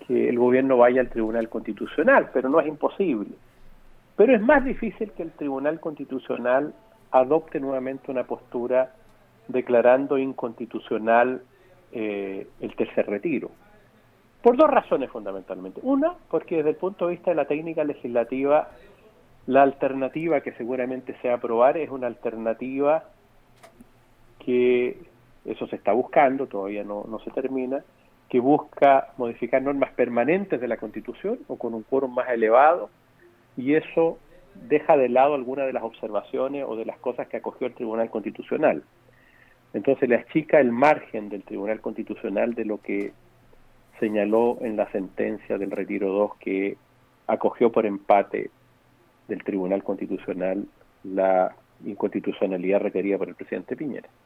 que el gobierno vaya al Tribunal Constitucional, pero no es imposible. Pero es más difícil que el Tribunal Constitucional adopte nuevamente una postura declarando inconstitucional el tercer retiro. Por dos razones fundamentalmente. Una, porque desde el punto de vista de la técnica legislativa, la alternativa que seguramente se va a aprobar es una alternativa que, eso se está buscando, todavía no se termina, que busca modificar normas permanentes de la Constitución o con un quórum más elevado, y eso deja de lado algunas de las observaciones o de las cosas que acogió el Tribunal Constitucional. Entonces le achica el margen del Tribunal Constitucional de lo que señaló en la sentencia del Retiro 2, que acogió por empate del Tribunal Constitucional la inconstitucionalidad requerida por el presidente Piñera.